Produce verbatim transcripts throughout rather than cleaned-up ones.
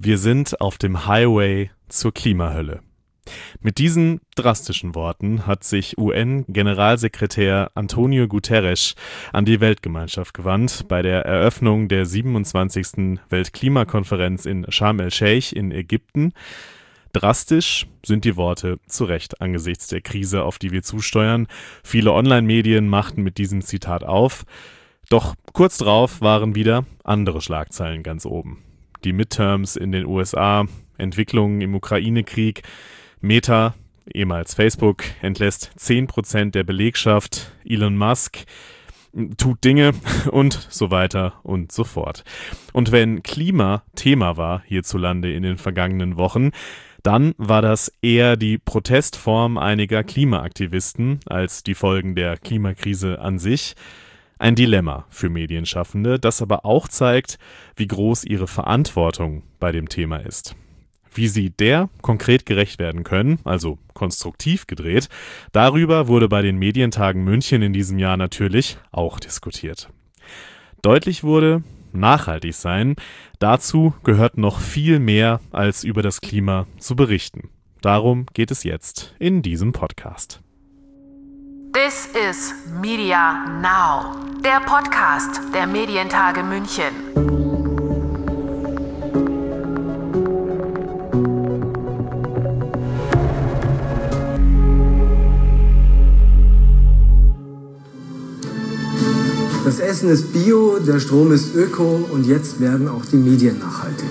Wir sind auf dem Highway zur Klimahölle. Mit diesen drastischen Worten hat sich U N-Generalsekretär Antonio Guterres an die Weltgemeinschaft gewandt bei der Eröffnung der siebenundzwanzigsten Weltklimakonferenz in Sharm el-Sheikh in Ägypten. Drastisch sind die Worte zu Recht angesichts der Krise, auf die wir zusteuern. Viele Online-Medien machten mit diesem Zitat auf. Doch kurz darauf waren wieder andere Schlagzeilen ganz oben. Die Midterms in den U S A, Entwicklungen im Ukraine-Krieg, Meta, ehemals Facebook, entlässt zehn Prozent der Belegschaft, Elon Musk tut Dinge und so weiter und so fort. Und wenn Klima Thema war hierzulande in den vergangenen Wochen, dann war das eher die Protestform einiger Klimaaktivisten als die Folgen der Klimakrise an sich. Ein Dilemma für Medienschaffende, das aber auch zeigt, wie groß ihre Verantwortung bei dem Thema ist. Wie sie der konkret gerecht werden können, also konstruktiv gedreht, darüber wurde bei den Medientagen München in diesem Jahr natürlich auch diskutiert. Deutlich wurde, nachhaltig sein, dazu gehört noch viel mehr als über das Klima zu berichten. Darum geht es jetzt in diesem Podcast. This is Media Now, der Podcast der Medientage München. Das Essen ist bio, der Strom ist öko und jetzt werden auch die Medien nachhaltig.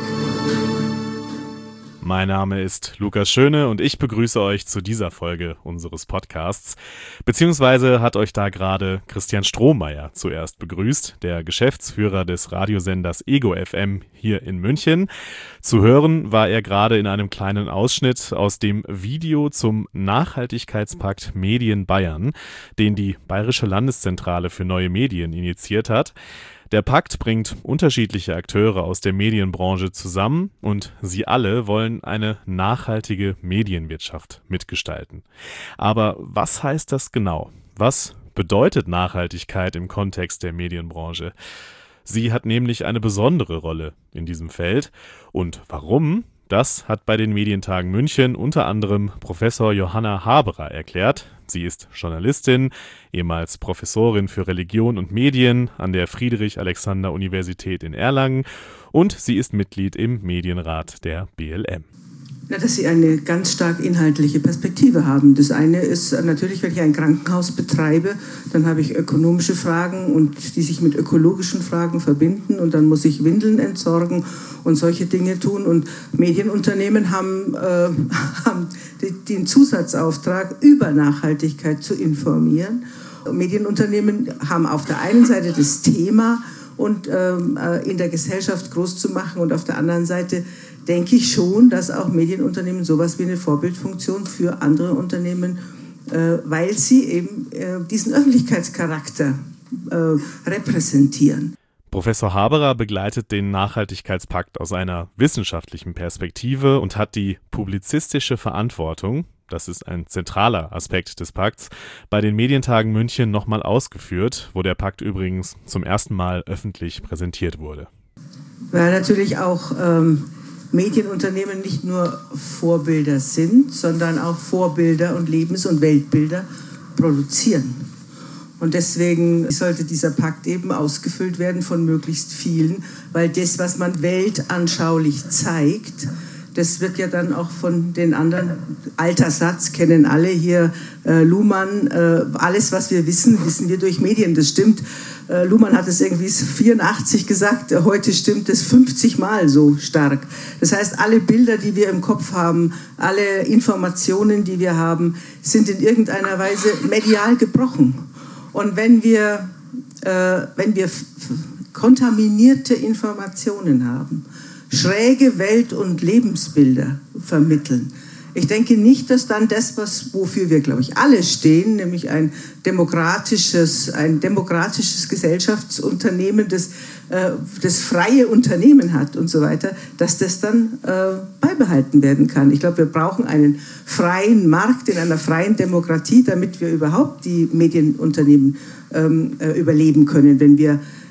Mein Name ist Lukas Schöne und ich begrüße euch zu dieser Folge unseres Podcasts. Beziehungsweise hat euch da gerade Christian Strohmeier zuerst begrüßt, der Geschäftsführer des Radiosenders Ego F M hier in München. Zu hören war er gerade in einem kleinen Ausschnitt aus dem Video zum Nachhaltigkeitspakt Medien Bayern, den die Bayerische Landeszentrale für neue Medien initiiert hat. Der Pakt bringt unterschiedliche Akteure aus der Medienbranche zusammen und sie alle wollen eine nachhaltige Medienwirtschaft mitgestalten. Aber was heißt das genau? Was bedeutet Nachhaltigkeit im Kontext der Medienbranche? Sie hat nämlich eine besondere Rolle in diesem Feld. Und warum? Das hat bei den Medientagen München unter anderem Professor Johanna Haberer erklärt. Sie ist Journalistin, ehemals Professorin für Religion und Medien an der Friedrich-Alexander-Universität in Erlangen und sie ist Mitglied im Medienrat der B L M. Na, dass sie eine ganz stark inhaltliche Perspektive haben. Das eine ist natürlich, wenn ich ein Krankenhaus betreibe, dann habe ich ökonomische Fragen und die sich mit ökologischen Fragen verbinden und dann muss ich Windeln entsorgen und solche Dinge tun. Und Medienunternehmen haben, äh, haben den Zusatzauftrag, über Nachhaltigkeit zu informieren. Medienunternehmen haben auf der einen Seite das Thema und ähm, in der Gesellschaft groß zu machen und auf der anderen Seite denke ich schon, dass auch Medienunternehmen sowas wie eine Vorbildfunktion für andere Unternehmen, äh, weil sie eben äh, diesen Öffentlichkeitscharakter äh, repräsentieren. Professor Haberer begleitet den Nachhaltigkeitspakt aus einer wissenschaftlichen Perspektive und hat die publizistische Verantwortung, das ist ein zentraler Aspekt des Pakts, bei den Medientagen München nochmal ausgeführt, wo der Pakt übrigens zum ersten Mal öffentlich präsentiert wurde. Weil natürlich auch ähm, Medienunternehmen nicht nur Vorbilder sind, sondern auch Vorbilder und Lebens- und Weltbilder produzieren. Und deswegen sollte dieser Pakt eben ausgefüllt werden von möglichst vielen, weil das, was man weltanschaulich zeigt, das wird ja dann auch von den anderen, alter Satz, kennen alle hier, äh, Luhmann, äh, alles, was wir wissen, wissen wir durch Medien, das stimmt. Äh, Luhmann hat es irgendwie vierundachtzig gesagt, heute stimmt es fünfzig Mal so stark. Das heißt, alle Bilder, die wir im Kopf haben, alle Informationen, die wir haben, sind in irgendeiner Weise medial gebrochen. Und wenn wir, äh, wenn wir f- kontaminierte Informationen haben, schräge Welt- und Lebensbilder vermitteln. Ich denke nicht, dass dann das, was, wofür wir, glaube ich, alle stehen, nämlich ein demokratisches, ein demokratisches Gesellschaftsunternehmen, das, äh, das freie Unternehmen hat und so weiter, dass das dann äh, beibehalten werden kann. Ich glaube, wir brauchen einen freien Markt in einer freien Demokratie, damit wir überhaupt die Medienunternehmen ähm, äh, überleben können. Wenn wir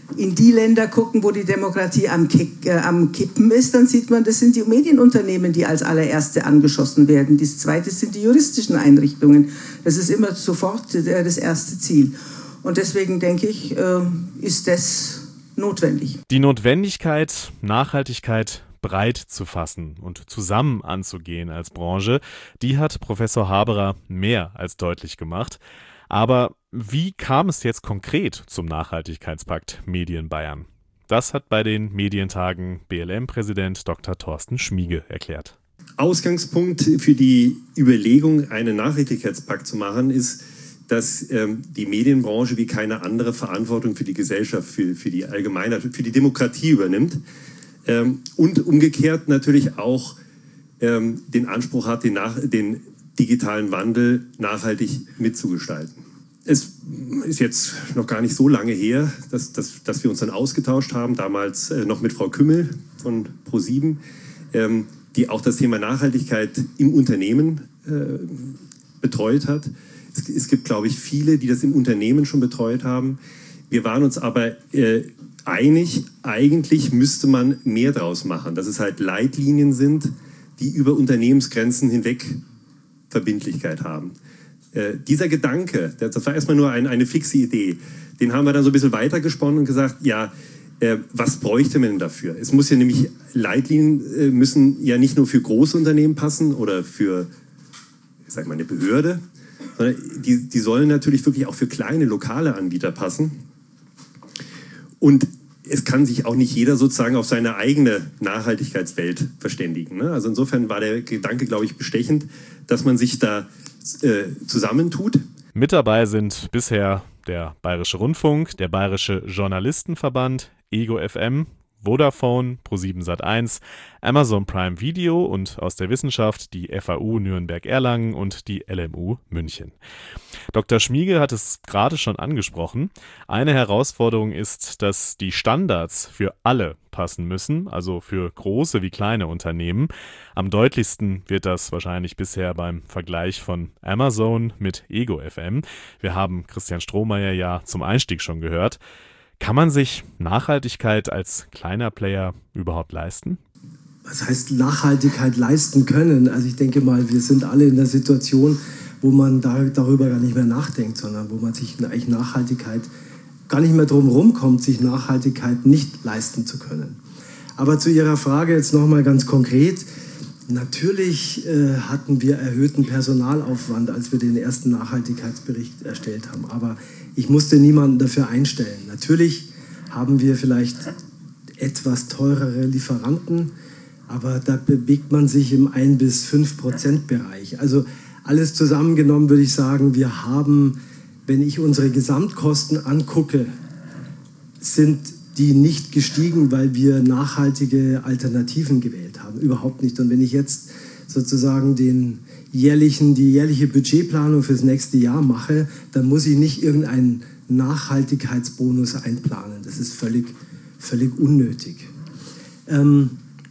in die Länder gucken, wo die Demokratie am, Kick, äh, am Kippen ist, dann sieht man, das sind die Medienunternehmen, die als allererste angeschossen werden. Das zweite sind die juristischen Einrichtungen. Das ist immer sofort äh, das erste Ziel. Und deswegen denke ich, äh, ist das notwendig. Die Notwendigkeit, Nachhaltigkeit breit zu fassen und zusammen anzugehen als Branche, die hat Professor Haberer mehr als deutlich gemacht. Aber wie kam es jetzt konkret zum Nachhaltigkeitspakt Medien Bayern? Das hat bei den Medientagen B L M-Präsident Doktor Thorsten Schmiege erklärt. Ausgangspunkt für die Überlegung, einen Nachhaltigkeitspakt zu machen, ist, dass ähm, die Medienbranche wie keine andere Verantwortung für die Gesellschaft, für, für die Allgemeinheit, für die Demokratie übernimmt. Ähm, und umgekehrt natürlich auch ähm, den Anspruch hat, den, nach, den digitalen Wandel nachhaltig mitzugestalten. Es ist jetzt noch gar nicht so lange her, dass, dass, dass wir uns dann ausgetauscht haben, damals äh, noch mit Frau Kümmel von ProSieben, ähm, die auch das Thema Nachhaltigkeit im Unternehmen äh, betreut hat. Es, es gibt, glaube ich, viele, die das im Unternehmen schon betreut haben. Wir waren uns aber äh, einig, eigentlich müsste man mehr draus machen, dass es halt Leitlinien sind, die über Unternehmensgrenzen hinweg Verbindlichkeit haben. Äh, dieser Gedanke, das war erstmal nur ein, eine fixe Idee, den haben wir dann so ein bisschen weitergesponnen und gesagt, ja, äh, was bräuchte man denn dafür? Es muss ja nämlich, Leitlinien äh, müssen ja nicht nur für große Unternehmen passen oder für, ich sag mal, eine Behörde, sondern die, die sollen natürlich wirklich auch für kleine, lokale Anbieter passen. Und es kann sich auch nicht jeder sozusagen auf seine eigene Nachhaltigkeitswelt verständigen. Ne? Also insofern war der Gedanke, glaube ich, bestechend, dass man sich da äh, zusammentut. Mit dabei sind bisher der Bayerische Rundfunk, der Bayerische Journalistenverband, Ego F M, Vodafone, ProSieben Sat eins, Amazon Prime Video und aus der Wissenschaft die F A U Nürnberg-Erlangen und die L M U München. Doktor Schmiege hat es gerade schon angesprochen. Eine Herausforderung ist, dass die Standards für alle passen müssen, also für große wie kleine Unternehmen. Am deutlichsten wird das wahrscheinlich bisher beim Vergleich von Amazon mit Ego F M. Wir haben Christian Strohmeier ja zum Einstieg schon gehört. Kann man sich Nachhaltigkeit als kleiner Player überhaupt leisten? Was heißt Nachhaltigkeit leisten können? Also ich denke mal, wir sind alle in der Situation, wo man da, darüber gar nicht mehr nachdenkt, sondern wo man sich eigentlich Nachhaltigkeit gar nicht mehr drum rumkommt, sich Nachhaltigkeit nicht leisten zu können. Aber zu Ihrer Frage jetzt nochmal ganz konkret. Natürlich äh, hatten wir erhöhten Personalaufwand, als wir den ersten Nachhaltigkeitsbericht erstellt haben. Aber ich musste niemanden dafür einstellen. Natürlich haben wir vielleicht etwas teurere Lieferanten, aber da bewegt man sich im ein bis fünf Prozent Bereich. Also alles zusammengenommen würde ich sagen, wir haben, wenn ich unsere Gesamtkosten angucke, sind die nicht gestiegen, weil wir nachhaltige Alternativen gewählt haben. Überhaupt nicht. Und wenn ich jetzt sozusagen den jährlichen, die jährliche Budgetplanung fürs nächste Jahr mache, dann muss ich nicht irgendeinen Nachhaltigkeitsbonus einplanen. Das ist völlig, völlig unnötig. Ähm,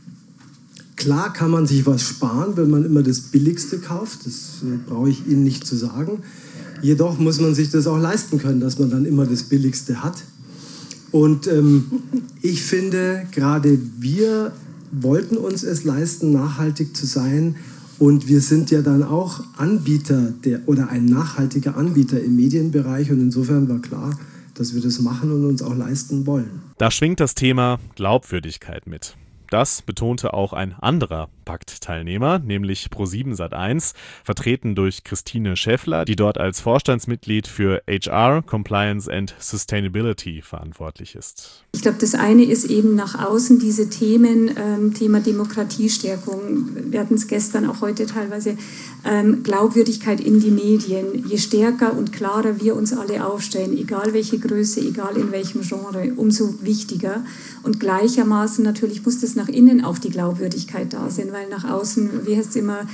klar kann man sich was sparen, wenn man immer das Billigste kauft. Das äh, brauche ich Ihnen nicht zu sagen. Jedoch muss man sich das auch leisten können, dass man dann immer das Billigste hat. Und ähm, ich finde, gerade wir wollten uns es leisten, nachhaltig zu sein. Und wir sind ja dann auch Anbieter der, oder ein nachhaltiger Anbieter im Medienbereich. Und insofern war klar, dass wir das machen und uns auch leisten wollen. Da schwingt das Thema Glaubwürdigkeit mit. Das betonte auch ein anderer Paktteilnehmer, nämlich ProSieben Sat eins, vertreten durch Christine Schäffler, die dort als Vorstandsmitglied für H R, Compliance and Sustainability verantwortlich ist. Ich glaube, das eine ist eben nach außen diese Themen, ähm, Thema Demokratiestärkung, wir hatten es gestern, auch heute teilweise, ähm, Glaubwürdigkeit in die Medien. Je stärker und klarer wir uns alle aufstellen, egal welche Größe, egal in welchem Genre, umso wichtiger. Und gleichermaßen natürlich muss das nach innen auch die Glaubwürdigkeit da sein, weil nach außen, wie heißt es immer,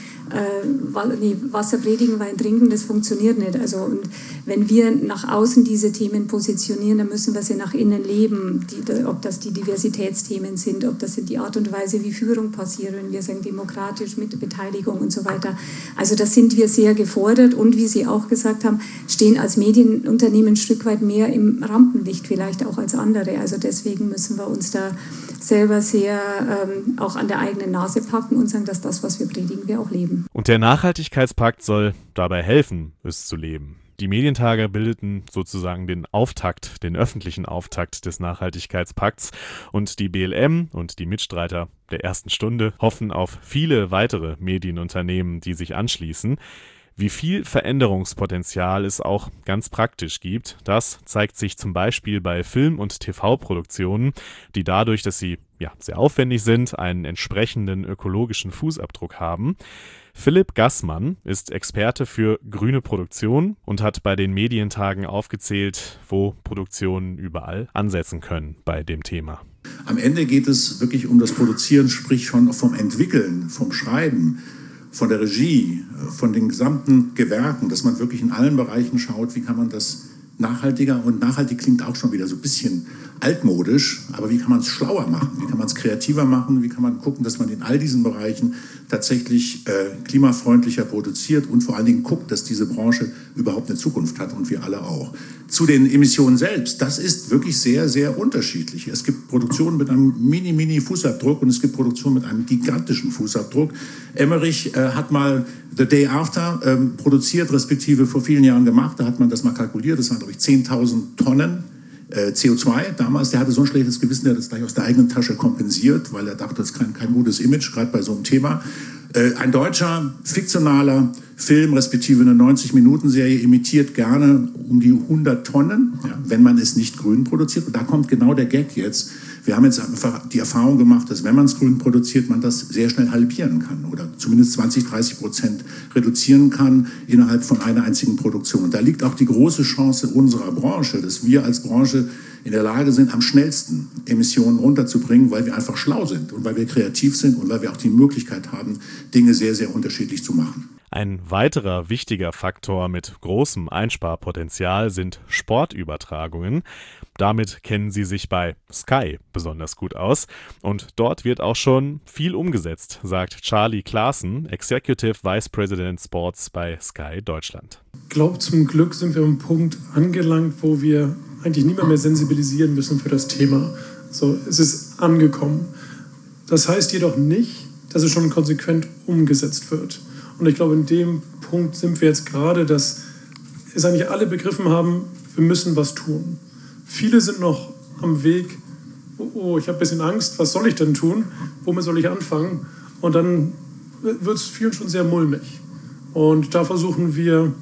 äh, nee, Wasser predigen, Wein trinken, das funktioniert nicht. Also, und wenn wir nach außen diese Themen positionieren, dann müssen wir sie nach innen leben, die, ob das die Diversitätsthemen sind, ob das die Art und Weise, wie Führung passiert, wenn wir sagen, demokratisch mit Beteiligung und so weiter. Also da sind wir sehr gefordert und wie Sie auch gesagt haben, stehen als Medienunternehmen ein Stück weit mehr im Rampenlicht vielleicht auch als andere. Also deswegen müssen wir uns da selber sehr ähm, auch an der eigenen Nase packen und sagen, dass das, was wir predigen, wir auch leben. Und der Nachhaltigkeitspakt soll dabei helfen, es zu leben. Die Medientage bildeten sozusagen den Auftakt, den öffentlichen Auftakt des Nachhaltigkeitspakts und die B L M und die Mitstreiter der ersten Stunde hoffen auf viele weitere Medienunternehmen, die sich anschließen. Wie viel Veränderungspotenzial es auch ganz praktisch gibt, das zeigt sich zum Beispiel bei Film- und T V-Produktionen, die dadurch, dass sie ja sehr aufwendig sind, einen entsprechenden ökologischen Fußabdruck haben. Philipp Gassmann ist Experte für grüne Produktion und hat bei den Medientagen aufgezählt, wo Produktionen überall ansetzen können bei dem Thema. Am Ende geht es wirklich um das Produzieren, sprich schon vom Entwickeln, vom Schreiben, von der Regie, von den gesamten Gewerken, dass man wirklich in allen Bereichen schaut, wie kann man das nachhaltiger, und nachhaltig klingt auch schon wieder so ein bisschen altmodisch, aber wie kann man es schlauer machen, wie kann man es kreativer machen, wie kann man gucken, dass man in all diesen Bereichen tatsächlich äh, klimafreundlicher produziert und vor allen Dingen guckt, dass diese Branche überhaupt eine Zukunft hat und wir alle auch. Zu den Emissionen selbst, das ist wirklich sehr, sehr unterschiedlich. Es gibt Produktionen mit einem mini-mini-Fußabdruck und es gibt Produktionen mit einem gigantischen Fußabdruck. Emmerich äh, hat mal The Day After ähm, produziert, respektive vor vielen Jahren gemacht, da hat man das mal kalkuliert, das waren, glaube ich, zehntausend Tonnen äh, C O zwei damals. Der hatte so ein schlechtes Gewissen, der hat das gleich aus der eigenen Tasche kompensiert, weil er dachte, das ist kein, kein gutes Image, gerade bei so einem Thema. Äh, ein deutscher, fiktionaler Film, respektive eine neunzig-Minuten-Serie, imitiert gerne um die hundert Tonnen, ja, wenn man es nicht grün produziert. Und da kommt genau der Gag jetzt. Wir haben jetzt einfach die Erfahrung gemacht, dass wenn man es grün produziert, man das sehr schnell halbieren kann oder zumindest zwanzig, dreißig Prozent reduzieren kann innerhalb von einer einzigen Produktion. Und da liegt auch die große Chance unserer Branche, dass wir als Branche in der Lage sind, am schnellsten Emissionen runterzubringen, weil wir einfach schlau sind und weil wir kreativ sind und weil wir auch die Möglichkeit haben, Dinge sehr, sehr unterschiedlich zu machen. Ein weiterer wichtiger Faktor mit großem Einsparpotenzial sind Sportübertragungen. Damit kennen sie sich bei Sky besonders gut aus. Und dort wird auch schon viel umgesetzt, sagt Charlie Klaassen, Executive Vice President Sports bei Sky Deutschland. Ich glaube, zum Glück sind wir am Punkt angelangt, wo wir eigentlich niemand mehr sensibilisieren müssen für das Thema. So, es ist angekommen. Das heißt jedoch nicht, dass es schon konsequent umgesetzt wird. Und ich glaube, in dem Punkt sind wir jetzt gerade, dass es eigentlich alle begriffen haben, wir müssen was tun. Viele sind noch am Weg, oh, oh ich habe ein bisschen Angst, was soll ich denn tun? Womit soll ich anfangen? Und dann wird es vielen schon sehr mulmig. Und da versuchen wir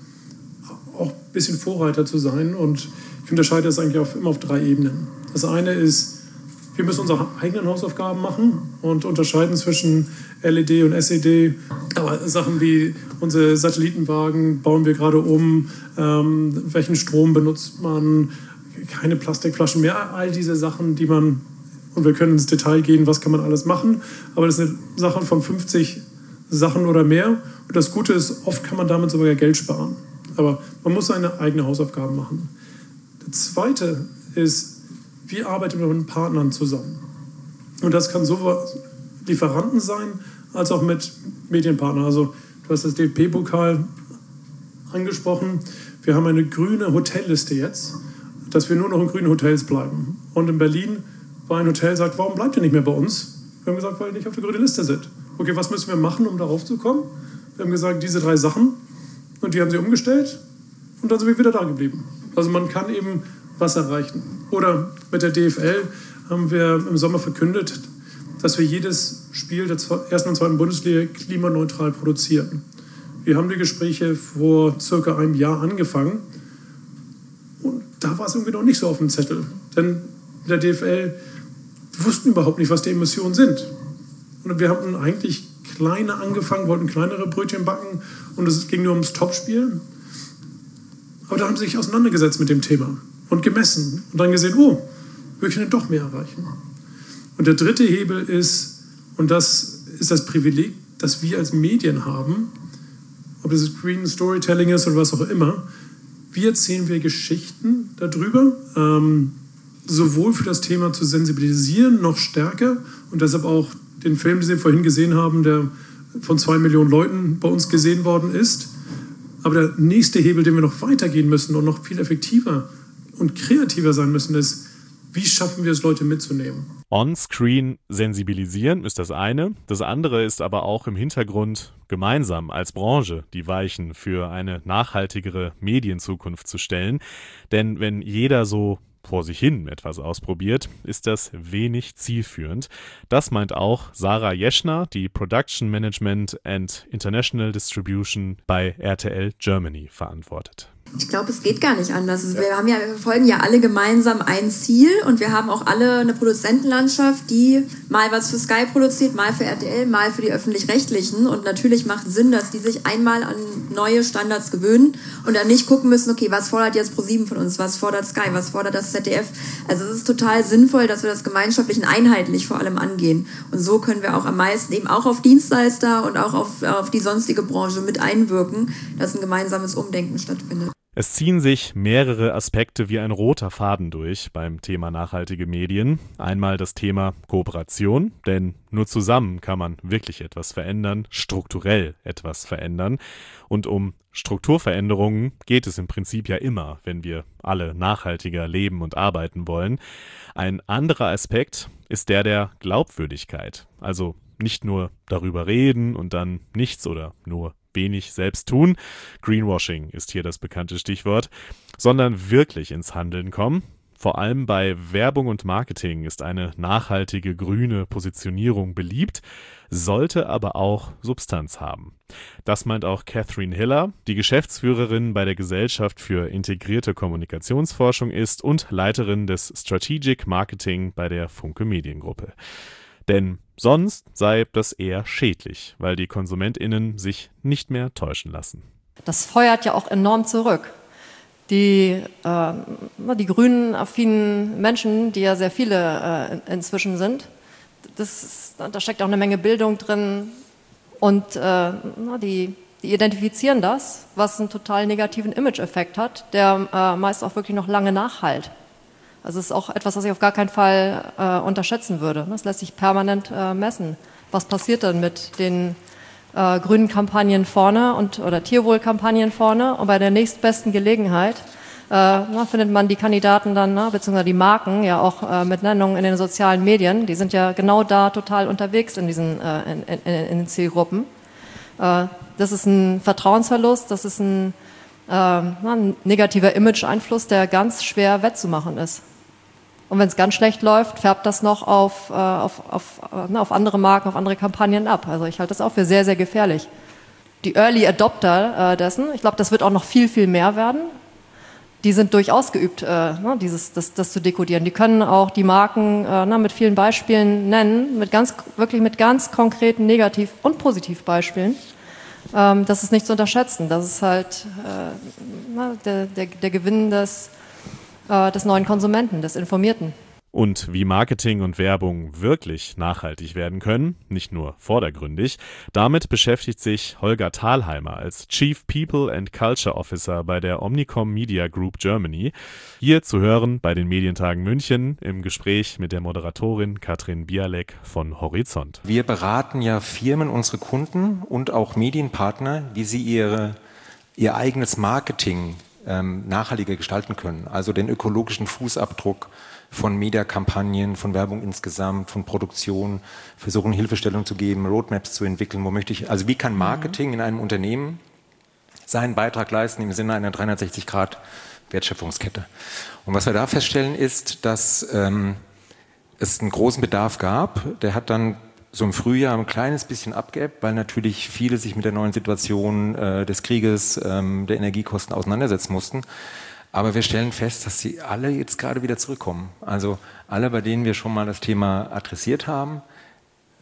auch ein bisschen Vorreiter zu sein. Und ich unterscheide das eigentlich auf, immer auf drei Ebenen. Das eine ist, wir müssen unsere eigenen Hausaufgaben machen und unterscheiden zwischen L E D und S E D. Aber Sachen wie unsere Satellitenwagen bauen wir gerade um, ähm, welchen Strom benutzt man, keine Plastikflaschen mehr, all diese Sachen, die man, und wir können ins Detail gehen, was kann man alles machen, aber das sind Sachen von fünfzig Sachen oder mehr. Und das Gute ist, oft kann man damit sogar Geld sparen. Aber man muss seine eigenen Hausaufgaben machen. Das Zweite ist, wie arbeitet man mit Partnern zusammen? Und das kann sowohl Lieferanten sein, als auch mit Medienpartnern. Also du hast das D F B-Pokal angesprochen. Wir haben eine grüne Hotelliste jetzt, dass wir nur noch in grünen Hotels bleiben. Und in Berlin war ein Hotel, sagt, warum bleibt ihr nicht mehr bei uns? Wir haben gesagt, weil ihr nicht auf der grünen Liste sind. Okay, was müssen wir machen, um darauf zu kommen? Wir haben gesagt, diese drei Sachen. Und die haben sie umgestellt. Und dann sind wir wieder da geblieben. Also man kann eben was erreichen. Oder mit der D F L haben wir im Sommer verkündet, dass wir jedes Spiel der ersten und zweiten Bundesliga klimaneutral produzieren. Wir haben die Gespräche vor circa einem Jahr angefangen und da war es irgendwie noch nicht so auf dem Zettel. Denn in der D F L wussten überhaupt nicht, was die Emissionen sind. Und wir haben eigentlich kleine angefangen, wollten kleinere Brötchen backen und es ging nur ums Topspiel. Aber da haben sie sich auseinandergesetzt mit dem Thema und gemessen und dann gesehen, oh, wir können doch mehr erreichen. Und der dritte Hebel ist, und das ist das Privileg, das wir als Medien haben, ob das Screen Storytelling ist oder was auch immer. Wie erzählen wir Geschichten darüber, ähm, sowohl für das Thema zu sensibilisieren, noch stärker, und deshalb auch den Film, den Sie vorhin gesehen haben, der von zwei Millionen Leuten bei uns gesehen worden ist. Aber der nächste Hebel, den wir noch weitergehen müssen und noch viel effektiver und kreativer sein müssen, ist, wie schaffen wir es, Leute mitzunehmen? On-Screen sensibilisieren ist das eine. Das andere ist aber auch im Hintergrund gemeinsam als Branche die Weichen für eine nachhaltigere Medienzukunft zu stellen. Denn wenn jeder so vor sich hin etwas ausprobiert, ist das wenig zielführend. Das meint auch Sarah Jeschner, die Production Management and International Distribution bei R T L Germany verantwortet. Ich glaube, es geht gar nicht anders. Also wir haben ja, wir verfolgen ja alle gemeinsam ein Ziel und wir haben auch alle eine Produzentenlandschaft, die mal was für Sky produziert, mal für R T L, mal für die Öffentlich-Rechtlichen. Und natürlich macht es Sinn, dass die sich einmal an neue Standards gewöhnen und dann nicht gucken müssen, okay, was fordert jetzt ProSieben von uns, was fordert Sky, was fordert das Z D F. Also es ist total sinnvoll, dass wir das gemeinschaftlich und einheitlich vor allem angehen. Und so können wir auch am meisten eben auch auf Dienstleister und auch auf, auf die sonstige Branche mit einwirken, dass ein gemeinsames Umdenken stattfindet. Es ziehen sich mehrere Aspekte wie ein roter Faden durch beim Thema nachhaltige Medien. Einmal das Thema Kooperation, denn nur zusammen kann man wirklich etwas verändern, strukturell etwas verändern. Und um Strukturveränderungen geht es im Prinzip ja immer, wenn wir alle nachhaltiger leben und arbeiten wollen. Ein anderer Aspekt ist der der Glaubwürdigkeit. Also nicht nur darüber reden und dann nichts oder nur wenig selbst tun, Greenwashing ist hier das bekannte Stichwort, sondern wirklich ins Handeln kommen. Vor allem bei Werbung und Marketing ist eine nachhaltige grüne Positionierung beliebt, sollte aber auch Substanz haben. Das meint auch Catherine Hiller, die Geschäftsführerin bei der Gesellschaft für integrierte Kommunikationsforschung ist und Leiterin des Strategic Marketing bei der Funke Mediengruppe. Denn sonst sei das eher schädlich, weil die KonsumentInnen sich nicht mehr täuschen lassen. Das feuert ja auch enorm zurück. Die, äh, die grünen, affinen Menschen, die ja sehr viele äh, inzwischen sind, das, da steckt auch eine Menge Bildung drin und äh, die, die identifizieren das, was einen total negativen Image-Effekt hat, der äh, meist auch wirklich noch lange nachhalt. Also es ist auch etwas, was ich auf gar keinen Fall äh, unterschätzen würde. Das lässt sich permanent äh, messen. Was passiert dann mit den äh, grünen Kampagnen vorne und oder Tierwohlkampagnen vorne? Und bei der nächstbesten Gelegenheit äh, na, findet man die Kandidaten dann, na, beziehungsweise die Marken ja auch äh, mit Nennungen in den sozialen Medien. Die sind ja genau da total unterwegs in diesen äh, in, in, in den Zielgruppen. Äh, das ist ein Vertrauensverlust, das ist ein, äh, ein negativer Image-Einfluss, der ganz schwer wettzumachen ist. Und wenn es ganz schlecht läuft, färbt das noch auf, äh, auf, auf, äh, auf andere Marken, auf andere Kampagnen ab. Also ich halte das auch für sehr, sehr gefährlich. Die Early Adopter äh, dessen, ich glaube, das wird auch noch viel, viel mehr werden. Die sind durchaus geübt, äh, ne, dieses, das, das zu dekodieren. Die können auch die Marken äh, na, mit vielen Beispielen nennen, mit ganz, wirklich mit ganz konkreten Negativ- und Positivbeispielen. Ähm, das ist nicht zu unterschätzen. Das ist halt äh, na, der, der, der Gewinn des des neuen Konsumenten, des Informierten. Und wie Marketing und Werbung wirklich nachhaltig werden können, nicht nur vordergründig, damit beschäftigt sich Holger Thalheimer als Chief People and Culture Officer bei der Omnicom Media Group Germany. Hier zu hören bei den Medientagen München im Gespräch mit der Moderatorin Katrin Bialek von Horizont. Wir beraten ja Firmen, unsere Kunden und auch Medienpartner, wie sie ihre, ihr eigenes Marketing nachhaltiger gestalten können. Also den ökologischen Fußabdruck von Mediakampagnen, von Werbung insgesamt, von Produktion, versuchen Hilfestellung zu geben, Roadmaps zu entwickeln. Wo möchte ich, also wie kann Marketing in einem Unternehmen seinen Beitrag leisten im Sinne einer dreihundertsechzig Grad Wertschöpfungskette? Und was wir da feststellen ist, dass ähm, es einen großen Bedarf gab. Der hat dann so im Frühjahr ein kleines bisschen abgeebbt, weil natürlich viele sich mit der neuen Situation äh, des Krieges, ähm, der Energiekosten auseinandersetzen mussten. Aber wir stellen fest, dass sie alle jetzt gerade wieder zurückkommen. Also alle, bei denen wir schon mal das Thema adressiert haben,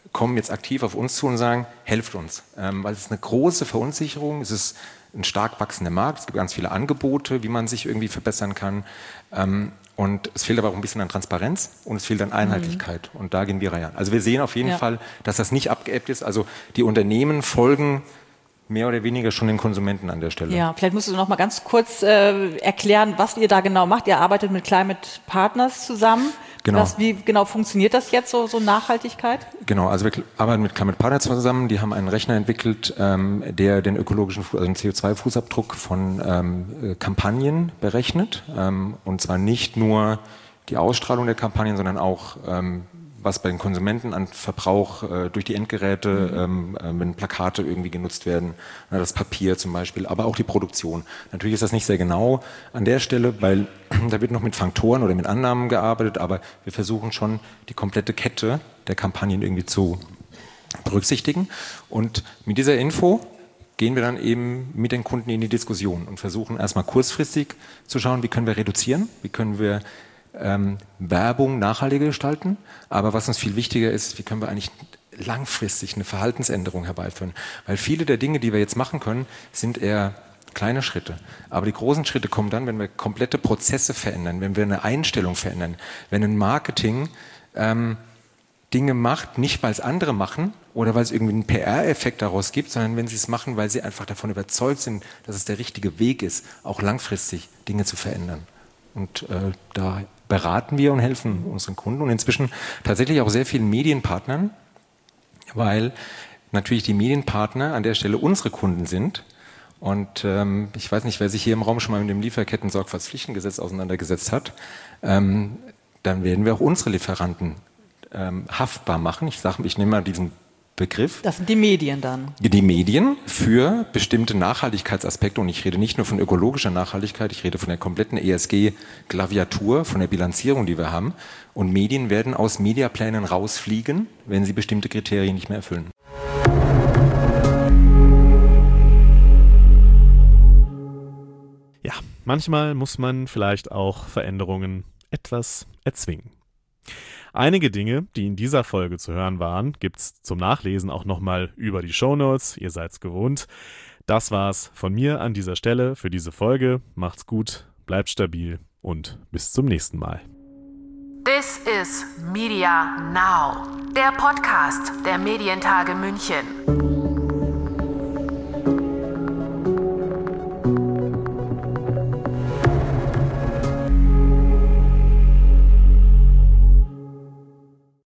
kommen jetzt aktiv auf uns zu und sagen, helft uns. Ähm, weil es ist eine große Verunsicherung, es ist ein stark wachsender Markt, es gibt ganz viele Angebote, wie man sich irgendwie verbessern kann. Ähm, und es fehlt aber auch ein bisschen an Transparenz und es fehlt an Einheitlichkeit. Mhm. Und da gehen wir rein. Also wir sehen auf jeden ja. Fall, dass das nicht abgeebbt ist. Also die Unternehmen folgen mehr oder weniger schon den Konsumenten an der Stelle. Ja, vielleicht musst du noch mal ganz kurz äh, erklären, was ihr da genau macht. Ihr arbeitet mit Climate Partners zusammen. Genau. Was, wie genau funktioniert das jetzt, so, so Nachhaltigkeit? Genau, also wir arbeiten mit Climate Partners zusammen. Die haben einen Rechner entwickelt, ähm, der den ökologischen, also den C O zwei Fußabdruck von ähm, Kampagnen berechnet. Ähm, und zwar nicht nur die Ausstrahlung der Kampagnen, sondern auch ähm, was bei den Konsumenten an Verbrauch äh, durch die Endgeräte, mhm. ähm, wenn Plakate irgendwie genutzt werden, na, das Papier zum Beispiel, aber auch die Produktion. Natürlich ist das nicht sehr genau an der Stelle, weil da wird noch mit Faktoren oder mit Annahmen gearbeitet, aber wir versuchen schon die komplette Kette der Kampagnen irgendwie zu berücksichtigen. Und mit dieser Info gehen wir dann eben mit den Kunden in die Diskussion und versuchen erstmal kurzfristig zu schauen, wie können wir reduzieren, wie können wir Ähm, Werbung nachhaltiger gestalten, aber was uns viel wichtiger ist, wie können wir eigentlich langfristig eine Verhaltensänderung herbeiführen, weil viele der Dinge, die wir jetzt machen können, sind eher kleine Schritte, aber die großen Schritte kommen dann, wenn wir komplette Prozesse verändern, wenn wir eine Einstellung verändern, wenn ein Marketing ähm, Dinge macht, nicht weil es andere machen oder weil es irgendwie einen P R-Effekt daraus gibt, sondern wenn sie es machen, weil sie einfach davon überzeugt sind, dass es der richtige Weg ist, auch langfristig Dinge zu verändern. Und äh, da beraten wir und helfen unseren Kunden und inzwischen tatsächlich auch sehr vielen Medienpartnern, weil natürlich die Medienpartner an der Stelle unsere Kunden sind. Und ähm, ich weiß nicht, wer sich hier im Raum schon mal mit dem Lieferketten-Sorgfaltspflichtengesetz auseinandergesetzt hat, ähm, dann werden wir auch unsere Lieferanten ähm, haftbar machen. Ich sage, ich nehme mal diesen Begriff. Das sind die Medien dann. Die Medien für bestimmte Nachhaltigkeitsaspekte und ich rede nicht nur von ökologischer Nachhaltigkeit, ich rede von der kompletten E S G-Klaviatur, von der Bilanzierung, die wir haben. Und Medien werden aus Mediaplänen rausfliegen, wenn sie bestimmte Kriterien nicht mehr erfüllen. Ja, manchmal muss man vielleicht auch Veränderungen etwas erzwingen. Einige Dinge, die in dieser Folge zu hören waren, gibt's zum Nachlesen auch nochmal über die Shownotes. Ihr seid's gewohnt. Das war's von mir an dieser Stelle für diese Folge. Macht's gut, bleibt stabil und bis zum nächsten Mal. This is Media Now, der Podcast der Medientage München.